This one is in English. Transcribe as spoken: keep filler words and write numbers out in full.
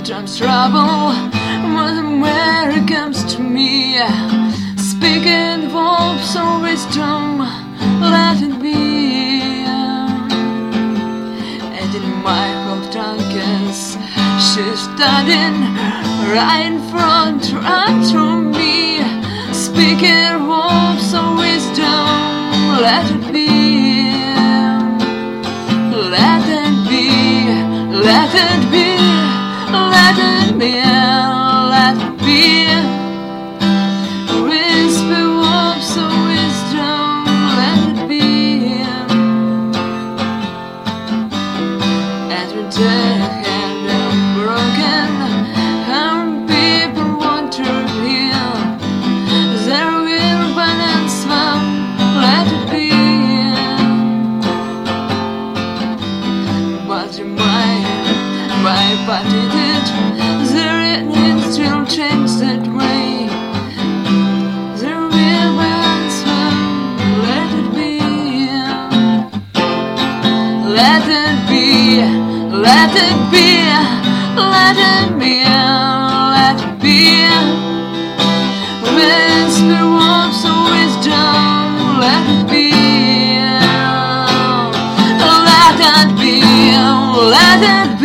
Sometimes trouble where it comes to me. Speaking wolves of wisdom, let it be. And in my hope darkness, she's standing right in front, right to me. Speaking wolves of wisdom, let it be. Let it be, let it be, let it be, let it be. Whisper wolves of wisdom, let it be. Every day hand I'm broken, and people want to heal. There will be an answer, let it be. But your mind, my body did, there it still change that way. There will be an answer, let it be. Let it be, let it be, let it be, let it be. Whisper wolves of wisdom, let it be. Let it be, let it be.